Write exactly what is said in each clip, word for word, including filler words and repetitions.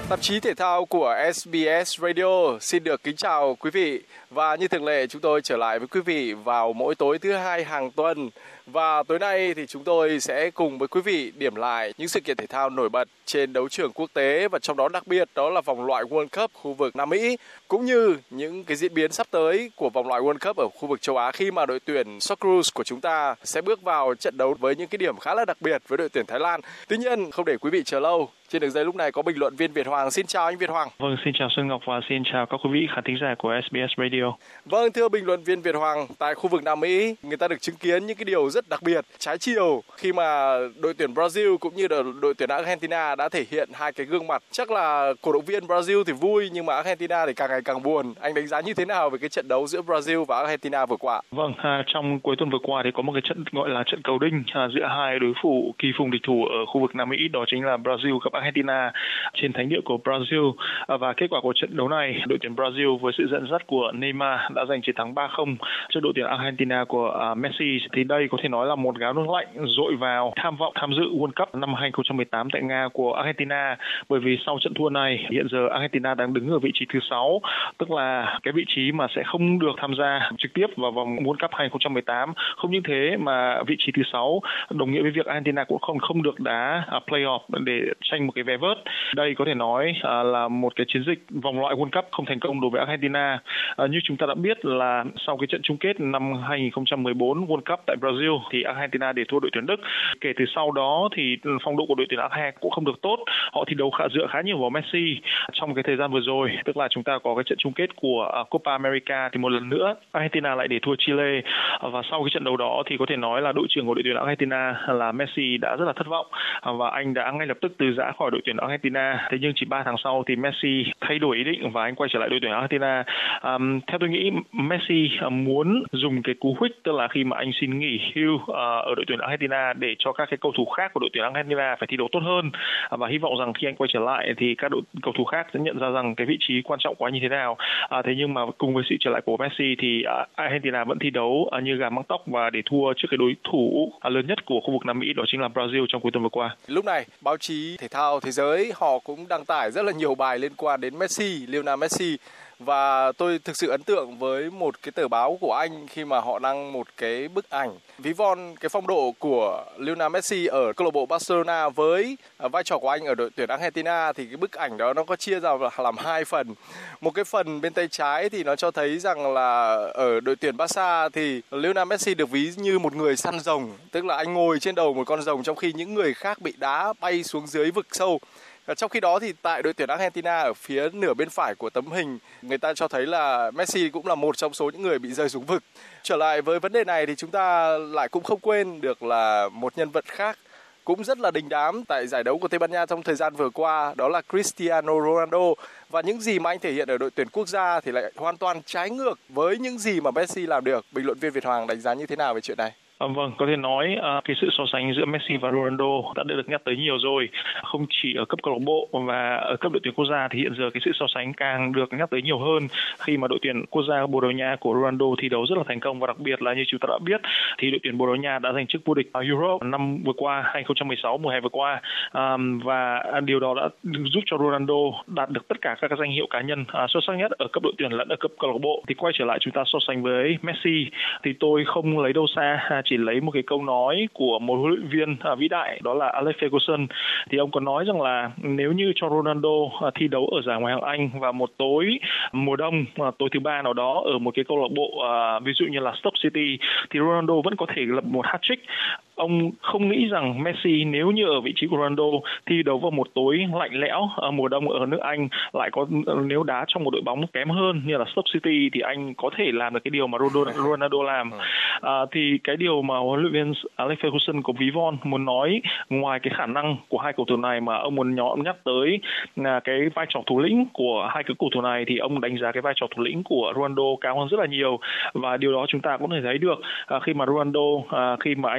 Tạp chí thể thao của ét bê ét Radio xin được kính chào quý vị. Và như thường lệ, chúng tôi trở lại với quý vị vào mỗi tối thứ hai hàng tuần. Và tối nay thì chúng tôi sẽ cùng với quý vị điểm lại những sự kiện thể thao nổi bật trên đấu trường quốc tế, và trong đó đặc biệt đó là vòng loại World Cup khu vực Nam Mỹ, cũng như những cái diễn biến sắp tới của vòng loại World Cup ở khu vực châu Á, khi mà đội tuyển Socceroos của chúng ta sẽ bước vào trận đấu với những cái điểm khá là đặc biệt với đội tuyển Thái Lan. Tuy nhiên, không để quý vị chờ lâu, trên đường dây lúc này có bình luận viên Việt Hoàng. Xin chào anh Việt Hoàng. Vâng, xin chào Xuân Ngọc và xin chào các quý vị khán thính giả của ét bê ét Radio. Vâng, thưa bình luận viên Việt Hoàng, tại khu vực Nam Mỹ, người ta được chứng kiến những cái điều rất đặc biệt, trái chiều khi mà đội tuyển Brazil cũng như đội tuyển Argentina đã thể hiện hai cái gương mặt. Chắc là cổ động viên Brazil thì vui, nhưng mà Argentina thì càng ngày càng buồn. Anh đánh giá như thế nào về cái trận đấu giữa Brazil và Argentina vừa qua? Vâng, à, trong cuối tuần vừa qua thì có một cái trận gọi là trận cầu đinh à, giữa hai đối thủ kỳ phùng địch thủ ở khu vực Nam Mỹ, đó chính là Brazil gặp Argentina trên thánh địa của Brazil. À, và kết quả của trận đấu này, đội tuyển Brazil với sự dẫn dắt của Neymar đã giành chiến thắng ba không trước đội tuyển Argentina của uh, Messi. Thì đây có thể nói là một gáo nước lạnh dội vào tham vọng tham dự World Cup năm hai không một tám tại Nga của Argentina, bởi vì sau trận thua này hiện giờ Argentina đang đứng ở vị trí thứ sáu, tức là cái vị trí mà sẽ không được tham gia trực tiếp vào vòng World Cup hai không một tám. Không những thế mà vị trí thứ sáu đồng nghĩa với việc Argentina cũng không không được đá uh, playoff để tranh một cái vé vớt. Đây có thể nói uh, là một cái chiến dịch vòng loại World Cup không thành công đối với Argentina. Uh, như chúng ta đã biết là sau cái trận chung kết năm hai không một bốn World Cup tại Brazil thì Argentina để thua đội tuyển Đức. Kể từ sau đó thì phong độ của đội tuyển Argentina cũng không được tốt. Họ thi đấu khá dựa khá nhiều vào Messi. Trong cái thời gian vừa rồi, tức là chúng ta có cái trận chung kết của uh, Copa America, thì một lần nữa Argentina lại để thua Chile. Uh, và sau cái trận đấu đó thì có thể nói là đội trưởng của đội tuyển Argentina là Messi đã rất là thất vọng, uh, và anh đã ngay lập tức từ giã khỏi đội tuyển Argentina. Thế nhưng chỉ ba tháng sau thì Messi thay đổi ý định và anh quay trở lại đội tuyển Argentina. Um, theo tôi nghĩ Messi uh, muốn dùng cái cú huých, tức là khi mà anh xin nghỉ hưu uh, ở đội tuyển Argentina để cho các cái cầu thủ khác của đội tuyển Argentina phải thi đấu tốt hơn, uh, và hy vọng rằng khi anh quay trở lại thì các đội cầu thủ khác sẽ nhận ra rằng cái vị trí quan trọng của anh như thế nào. Uh, thế nhưng mà cùng với sự trở lại của Messi thì uh, Argentina vẫn thi đấu uh, như gà mắc tóc và để thua trước cái đối thủ uh, lớn nhất của khu vực Nam Mỹ, đó chính là Brazil trong cuối tuần vừa qua. Lúc này báo chí thể thao thế giới họ cũng đăng tải rất là nhiều bài liên quan đến Messi, Lionel Messi. Và tôi thực sự ấn tượng với một cái tờ báo của Anh khi mà họ đăng một cái bức ảnh ví von cái phong độ của Lionel Messi ở câu lạc bộ Barcelona với vai trò của anh ở đội tuyển Argentina. Thì cái bức ảnh đó nó có chia ra làm hai phần. Một cái phần bên tay trái thì nó cho thấy rằng là ở đội tuyển Barca thì Lionel Messi được ví như một người săn rồng, tức là anh ngồi trên đầu một con rồng trong khi những người khác bị đá bay xuống dưới vực sâu. Trong khi đó thì tại đội tuyển Argentina, ở phía nửa bên phải của tấm hình, người ta cho thấy là Messi cũng là một trong số những người bị rơi xuống vực. Trở lại với vấn đề này thì chúng ta lại cũng không quên được là một nhân vật khác cũng rất là đình đám tại giải đấu của Tây Ban Nha trong thời gian vừa qua, đó là Cristiano Ronaldo. Và những gì mà anh thể hiện ở đội tuyển quốc gia thì lại hoàn toàn trái ngược với những gì mà Messi làm được. Bình luận viên Việt Hoàng đánh giá như thế nào về chuyện này? À, vâng, có thể nói uh, cái sự so sánh giữa Messi và Ronaldo đã được nhắc tới nhiều rồi, không chỉ ở cấp câu lạc bộ và ở cấp đội tuyển quốc gia thì hiện giờ cái sự so sánh càng được nhắc tới nhiều hơn khi mà đội tuyển quốc gia Bồ Đào Nha của Ronaldo thi đấu rất là thành công, và đặc biệt là như chúng ta đã biết thì đội tuyển Bồ Đào Nha đã giành chức vô địch Euro năm vừa qua, hai không một sáu, mùa hè vừa qua, um, và điều đó đã giúp cho Ronaldo đạt được tất cả các danh hiệu cá nhân uh, xuất sắc nhất ở cấp đội tuyển lẫn ở cấp câu lạc bộ. Thì quay trở lại chúng ta so sánh với Messi thì tôi không lấy đâu xa, chỉ lấy một cái câu nói của một huấn luyện viên à, vĩ đại, đó là Alex Ferguson. Thì ông có nói rằng là nếu như cho Ronaldo à, thi đấu ở giải Ngoại hạng Anh và một tối mùa đông, à, tối thứ ba nào đó ở một cái câu lạc bộ à, ví dụ như là Stoke City, thì Ronaldo vẫn có thể lập một hat-trick. Ông không nghĩ rằng Messi nếu như ở vị trí của Ronaldo thi đấu vào một tối lạnh lẽo ở mùa đông ở nước Anh, lại có nếu đá trong một đội bóng kém hơn như là Stoke City thì anh có thể làm được cái điều mà Ronaldo làm. À, thì cái điều mà huấn luyện viên Alex Ferguson của ví von muốn nói, ngoài cái khả năng của hai cầu thủ này mà ông muốn nhỏ nhắc tới là cái vai trò thủ lĩnh của hai cái cầu thủ này, thì ông đánh giá cái vai trò thủ lĩnh của Ronaldo cao hơn rất là nhiều. Và điều đó chúng ta cũng thể thấy được à, khi mà Ronaldo à, khi mà anh làm thủ lĩnh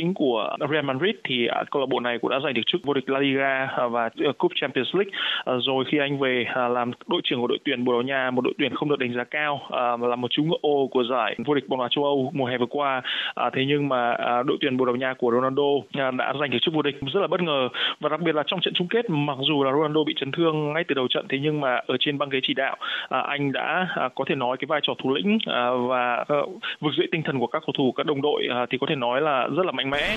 lĩnh của Real Madrid thì câu lạc bộ này cũng đã giành được chức vô địch La Liga và Cúp Champions League. Rồi khi anh về làm đội trưởng của đội tuyển Bồ Đào Nha, một đội tuyển không được đánh giá cao, là một chú ngựa ô của giải vô địch bóng đá châu Âu mùa hè vừa qua. Thế nhưng mà đội tuyển Bồ Đào Nha của Ronaldo đã giành được chức vô địch rất là bất ngờ, và đặc biệt là trong trận chung kết, mặc dù là Ronaldo bị chấn thương ngay từ đầu trận, thế nhưng mà ở trên băng ghế chỉ đạo, anh đã có thể nói cái vai trò thủ lĩnh và vực dậy tinh thần của các cầu thủ, các đồng đội thì có thể nói là rất là mạnh mẽ.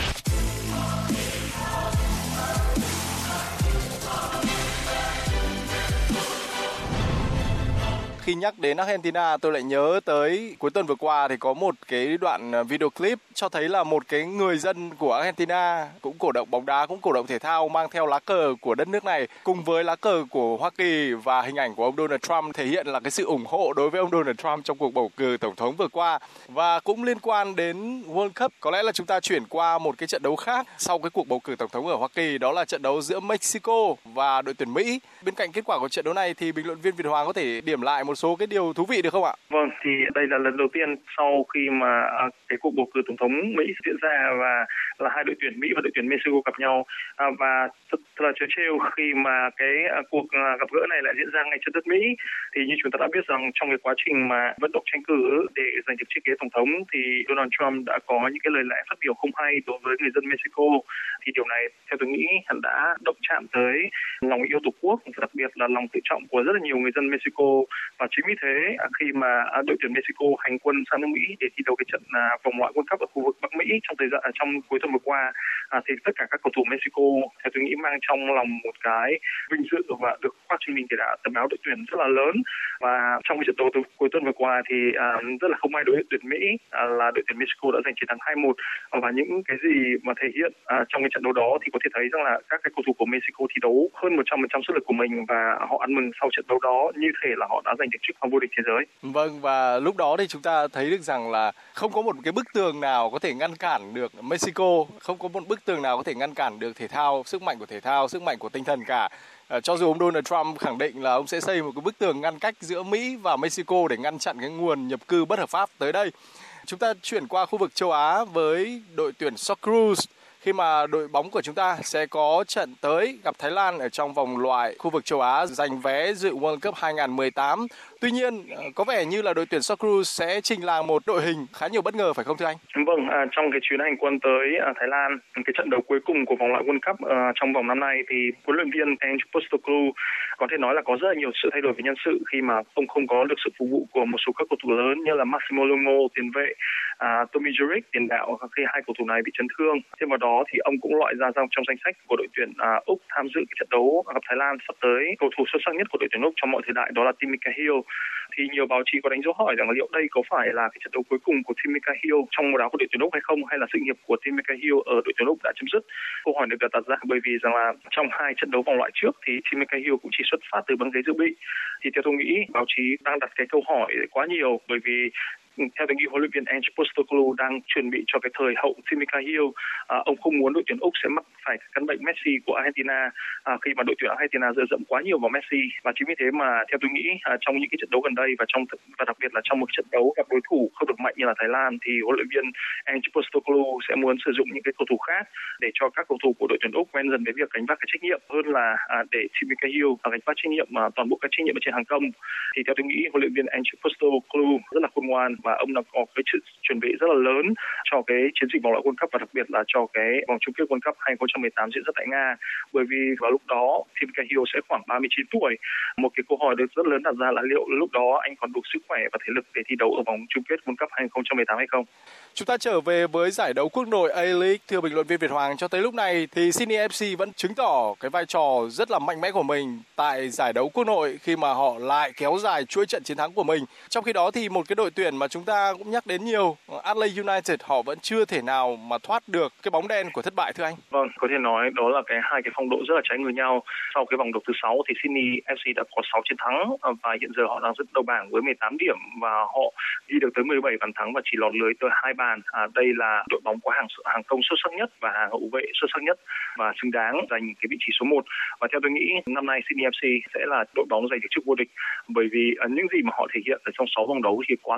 Khi nhắc đến Argentina, tôi lại nhớ tới cuối tuần vừa qua thì có một cái đoạn video clip cho thấy là một cái người dân của Argentina cũng cổ động bóng đá, cũng cổ động thể thao, mang theo lá cờ của đất nước này cùng với lá cờ của Hoa Kỳ và hình ảnh của ông Donald Trump, thể hiện là cái sự ủng hộ đối với ông Donald Trump trong cuộc bầu cử tổng thống vừa qua. Và cũng liên quan đến World Cup, có lẽ là chúng ta chuyển qua một cái trận đấu khác sau cái cuộc bầu cử tổng thống ở Hoa Kỳ, đó là trận đấu giữa Mexico và đội tuyển Mỹ. Bên cạnh kết quả của trận đấu này thì bình luận viên Việt Hoàng có thể điểm lại một số cái điều thú vị được không ạ? Vâng, thì đây là lần đầu tiên sau khi mà cái cuộc bầu cử tổng thống Mỹ diễn ra và là hai đội tuyển Mỹ và đội tuyển Mexico gặp nhau, và thật là trớ trêu khi mà cái cuộc gặp gỡ này lại diễn ra ngay trên đất Mỹ. Thì như chúng ta đã biết rằng trong cái quá trình mà vận động tranh cử để giành được chiếc ghế tổng thống thì Donald Trump đã có những cái lời lẽ phát biểu không hay đối với người dân Mexico. Thì điều này theo tôi nghĩ hắn đã động chạm tới lòng yêu Tổ quốc, đặc biệt là lòng tự trọng của rất là nhiều người dân Mexico. Và chính vì thế khi mà đội tuyển Mexico hành quân sang nước Mỹ để thi đấu cái trận vòng loại World Cup ở khu vực Bắc Mỹ trong thời gian trong cuối tuần vừa qua, thì tất cả các cầu thủ Mexico theo tôi nghĩ mang trong lòng một cái vinh dự và được khoác trên mình cái tấm áo đội tuyển rất là lớn. Và trong cái trận đấu cuối tuần vừa qua thì rất là không may đối với đội tuyển Mỹ là đội tuyển Mexico đã giành chiến thắng hai một, và những cái gì mà thể hiện trong cái trận đấu đó thì có thể thấy rằng là các cái cầu thủ của Mexico thi đấu hơn một trăm phần trăm sức lực của mình, và họ ăn mừng sau trận đấu đó như thể là họ đã giành được chức vô địch thế giới. Vâng, và lúc đó thì chúng ta thấy được rằng là không có một cái bức tường nào có thể ngăn cản được Mexico, không có một bức tường nào có thể ngăn cản được thể thao, sức mạnh của thể thao, sức mạnh của tinh thần cả. À, cho dù ông Donald Trump khẳng định là ông sẽ xây một cái bức tường ngăn cách giữa Mỹ và Mexico để ngăn chặn cái nguồn nhập cư bất hợp pháp tới đây. Chúng ta chuyển qua khu vực châu Á với đội tuyển Socceroos, khi mà đội bóng của chúng ta sẽ có trận tới gặp Thái Lan ở trong vòng loại khu vực châu Á giành vé dự World Cup hai không một tám. Tuy nhiên, có vẻ như là đội tuyển Socceroos sẽ trình làng một đội hình khá nhiều bất ngờ, phải không thưa anh? Vâng, à, trong cái chuyến hành quân tới à, Thái Lan, cái trận đấu cuối cùng của vòng loại World Cup à, trong vòng năm nay thì huấn luyện viên Ange Postecoglou có thể nói là có rất là nhiều sự thay đổi về nhân sự khi mà ông không có được sự phục vụ của một số các cầu thủ lớn như là Maximo Longo tiền vệ, à, Tommy Juric tiền đạo khi hai cầu thủ này bị chấn thương. Thêm vào đó thì ông cũng loại ra trong danh sách của đội tuyển à, Úc tham dự cái trận đấu gặp Thái Lan sắp tới cầu thủ xuất sắc nhất của đội tuyển Úc trong mọi thời đại, đó là Timmy Cahill. Thì nhiều báo chí có đánh dấu hỏi rằng liệu đây có phải là cái trận đấu cuối cùng của Timmy Cahill trong màu áo của đội tuyển Úc hay không, hay là sự nghiệp của Timmy Cahill ở đội tuyển Úc đã chấm dứt. Câu hỏi được đặt ra bởi vì rằng là trong hai trận đấu vòng loại trước thì Timmy Cahill cũng chỉ xuất phát từ băng ghế dự bị. Thì theo tôi nghĩ báo chí đang đặt cái câu hỏi quá nhiều, bởi vì theo tôi nghĩ huấn luyện viên Ange Postecoglou đang chuẩn bị cho cái thời hậu Timmy Cahill. À, ông không muốn đội tuyển Úc sẽ mắc phải căn bệnh Messi của Argentina à, khi mà đội tuyển Argentina dựa dẫm quá nhiều vào Messi. Và chính vì thế mà theo tôi nghĩ à, trong những cái trận đấu gần đây và trong và đặc biệt là trong một trận đấu gặp đối thủ không được mạnh như là Thái Lan thì huấn luyện viên Ange Postecoglou sẽ muốn sử dụng những cái cầu thủ khác để cho các cầu thủ của đội tuyển Úc quen dần với việc gánh vác cái trách nhiệm hơn là à, để Timmy Cahill gánh vác trách nhiệm mà toàn bộ các trách nhiệm ở trên hàng công. Thì theo tôi nghĩ huấn luyện viên Ange Postecoglou rất là khôn ngoan và ông đã có cái sự chuẩn bị rất là lớn cho cái chiến dịch vòng loại World Cup và đặc biệt là cho cái vòng chung kết World Cup hai không một tám diễn ra tại Nga. Bởi vì vào lúc đó Timmy Cahill sẽ khoảng ba mươi chín tuổi. Một cái câu hỏi được rất lớn đặt ra là liệu lúc đó anh còn đủ sức khỏe và thể lực để thi đấu ở vòng chung kết World Cup hai không một tám hay không? Chúng ta trở về với giải đấu quốc nội A-League. Thưa bình luận viên Việt Hoàng, cho tới lúc này thì Sydney ép xê vẫn chứng tỏ cái vai trò rất là mạnh mẽ của mình tại giải đấu quốc nội khi mà họ lại kéo dài chuỗi trận chiến thắng của mình. Trong khi đó thì một cái đội tuyển mà chúng ta cũng nhắc đến nhiều, Adelaide United, họ vẫn chưa thể nào mà thoát được cái bóng đen của thất bại thưa anh. Vâng, có thể nói đó là cái hai cái phong độ rất là trái ngược nhau. Sau cái vòng đấu thứ sáu thì Sydney ép xê đã có sáu chiến thắng và hiện giờ họ đang dẫn đầu bảng với mười tám điểm và họ ghi được tới mười bảy bàn thắng và chỉ lọt lưới tới hai bàn. À, đây là đội bóng có hàng hàng công xuất sắc nhất và hàng hậu vệ xuất sắc nhất và xứng đáng giành cái vị trí số một. Và theo tôi nghĩ năm nay Sydney ép xê sẽ là đội bóng giành được chức vô địch bởi vì uh, những gì mà họ thể hiện ở trong sáu vòng đấu thì quá thuyết phục và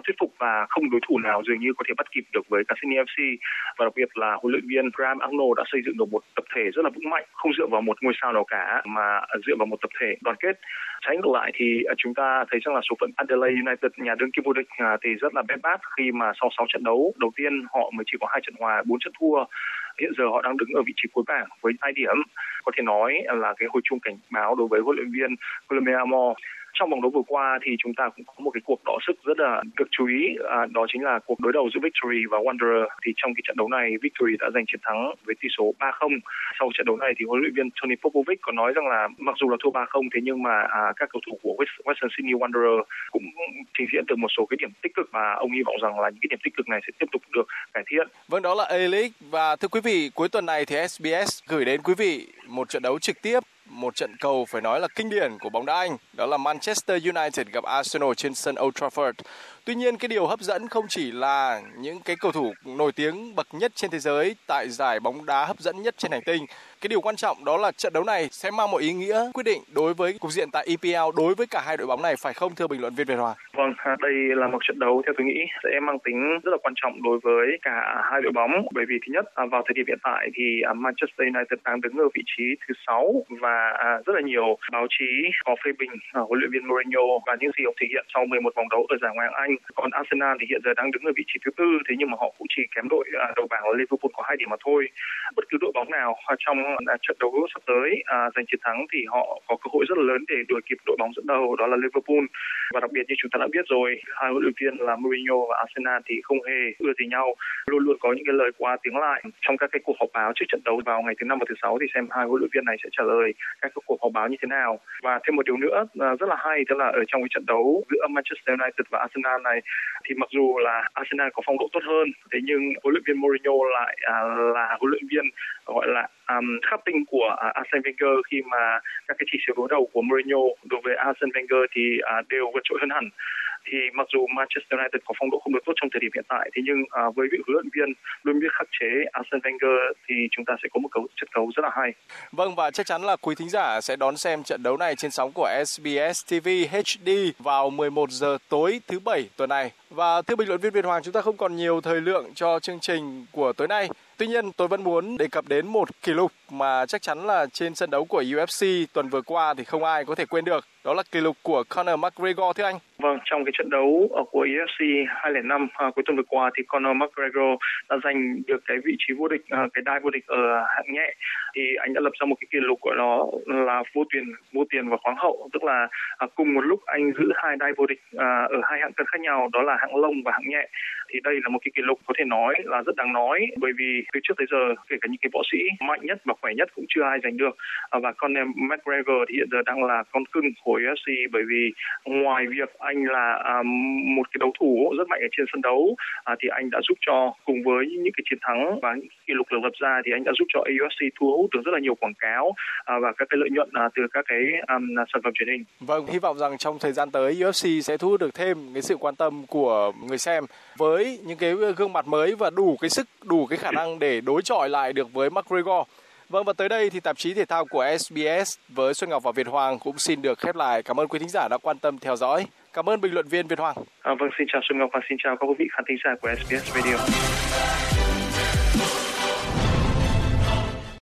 là không đối thủ nào dường như có thể bắt kịp được với cả Sydney ép xê, và đặc biệt là huấn luyện viên Graham Arnold đã xây dựng được một tập thể rất là vững mạnh, không dựa vào một ngôi sao nào cả mà dựa vào một tập thể đoàn kết. Trái ngược lại thì chúng ta thấy rằng là số phận Adelaide United, nhà đương kim vô địch, thì rất là bết bát khi mà sau sáu trận đấu đầu tiên họ mới chỉ có hai trận hòa, bốn trận thua. Hiện giờ họ đang đứng ở vị trí cuối bảng với hai điểm, có thể nói là cái hồi chuông cảnh báo đối với huấn luyện viên Graham Arnold. Trong vòng đấu vừa qua thì chúng ta cũng có một cái cuộc đọ sức rất là được chú ý, à, đó chính là cuộc đối đầu giữa Victory và Wanderer. Thì trong cái trận đấu này, Victory đã giành chiến thắng với tỷ số ba không. Sau trận đấu này thì huấn luyện viên Tony Popovic có nói rằng là mặc dù là thua ba không, thế nhưng mà à, các cầu thủ của Western Sydney Wanderer cũng trình diễn được một số cái điểm tích cực, và ông hy vọng rằng là những cái điểm tích cực này sẽ tiếp tục được cải thiện. Vâng, đó là A-League. Và thưa quý vị, cuối tuần này thì ét bê ét gửi đến quý vị một trận đấu trực tiếp, một trận cầu phải nói là kinh điển của bóng đá Anh, đó là Manchester United gặp Arsenal trên sân Old Trafford. Tuy nhiên, cái điều hấp dẫn không chỉ là những cái cầu thủ nổi tiếng bậc nhất trên thế giới tại giải bóng đá hấp dẫn nhất trên hành tinh. Cái điều quan trọng đó là trận đấu này sẽ mang một ý nghĩa quyết định đối với cục diện tại e pê lờ đối với cả hai đội bóng này, phải không thưa bình luận viên Việt Hoàng? Vâng, đây là một trận đấu theo tôi nghĩ sẽ mang tính rất là quan trọng đối với cả hai đội bóng, bởi vì thứ nhất, vào thời điểm hiện tại thì Manchester United đang đứng ở vị trí thứ sáu, và rất là nhiều báo chí có phê bình huấn luyện viên Mourinho và những gì ông thể hiện sau mười một vòng đấu ở giải Ngoại hạng Anh. Còn Arsenal thì hiện giờ đang đứng ở vị trí thứ tư, thế nhưng mà họ cũng chỉ kém đội đầu bảng là Liverpool có hai điểm mà thôi. Bất cứ đội bóng nào trong trận đấu sắp tới à, giành chiến thắng thì họ có cơ hội rất là lớn để đuổi kịp đội bóng dẫn đầu, đó là Liverpool. Và đặc biệt như chúng ta đã biết rồi, hai huấn luyện viên là Mourinho và Arsenal thì không hề ưa gì nhau, luôn luôn có những cái lời qua tiếng lại trong các cái cuộc họp báo trước trận đấu vào ngày thứ năm và thứ sáu, thì xem hai huấn luyện viên này sẽ trả lời các cái cuộc họp báo như thế nào. Và thêm một điều nữa rất là hay, tức là ở trong cái trận đấu giữa Manchester United và Arsenal này thì mặc dù là Arsenal có phong độ tốt hơn, thế nhưng huấn luyện viên Mourinho lại à, là huấn luyện viên gọi là um, khắc tinh của uh, Arsene Wenger, khi mà các cái chỉ số đối đầu của Mourinho đối với Arsene Wenger thì uh, đều vượt trội hơn hẳn. Thì mặc dù Manchester United có phong độ không được tốt trong thời điểm hiện tại, thế nhưng uh, với vị huấn luyện viên luôn biết khắc chế Arsene Wenger thì chúng ta sẽ có một cầu trận đấu rất là hay. Vâng, và chắc chắn là quý thính giả sẽ đón xem trận đấu này trên sóng của ét bê ét ti vi hát đê vào mười một giờ tối thứ Bảy tuần này. Và thưa bình luận viên Việt Hoàng, chúng ta không còn nhiều thời lượng cho chương trình của tối nay. Tuy nhiên, tôi vẫn muốn đề cập đến một kỷ lục mà chắc chắn là trên sân đấu của u ép xê tuần vừa qua thì không ai có thể quên được. Đó là kỷ lục của Conor McGregor, thưa anh. Vâng, trong cái trận đấu của u ép xê hai không năm à, cuối tuần vừa qua thì Conor McGregor đã giành được cái vị trí vô địch, à, cái đai vô địch ở hạng nhẹ. Thì anh đã lập ra một cái kỷ lục của nó là vô tiền, vô tiền và khoáng hậu, tức là à, cùng một lúc anh giữ hai đai vô địch à, ở hai hạng cân khác nhau, đó là hạng lông và hạng nhẹ. Thì đây là một cái kỷ lục có thể nói là rất đáng nói, bởi vì từ trước tới giờ kể cả những cái võ sĩ mạnh nhất và khỏe nhất cũng chưa ai giành được. À, và Conor McGregor thì hiện giờ đang là con cưng của u ép xê, bởi vì ngoài việc anh là à, một cái đấu thủ rất mạnh ở trên sân đấu, à, thì anh đã giúp cho, cùng với những cái chiến thắng và những kỷ lục được lập ra, thì anh đã giúp cho u ép xê thu hút được rất là nhiều quảng cáo à, và các cái lợi nhuận à, từ các cái um, sản phẩm truyền hình. Vâng, hy vọng rằng trong thời gian tới u ép xê sẽ thu hút được thêm cái sự quan tâm của người xem với những cái gương mặt mới và đủ cái sức, đủ cái khả năng để đối chọi lại được với McGregor. Vâng, và tới đây thì tạp chí thể thao của ét bê ét với Xuân Ngọc và Việt Hoàng cũng xin được khép lại. Cảm ơn quý thính giả đã quan tâm theo dõi. Cảm ơn bình luận viên Việt Hoàng. À, vâng, xin chào Xuân Ngọc và xin chào các quý vị khán thính giả của ét bê ét Radio.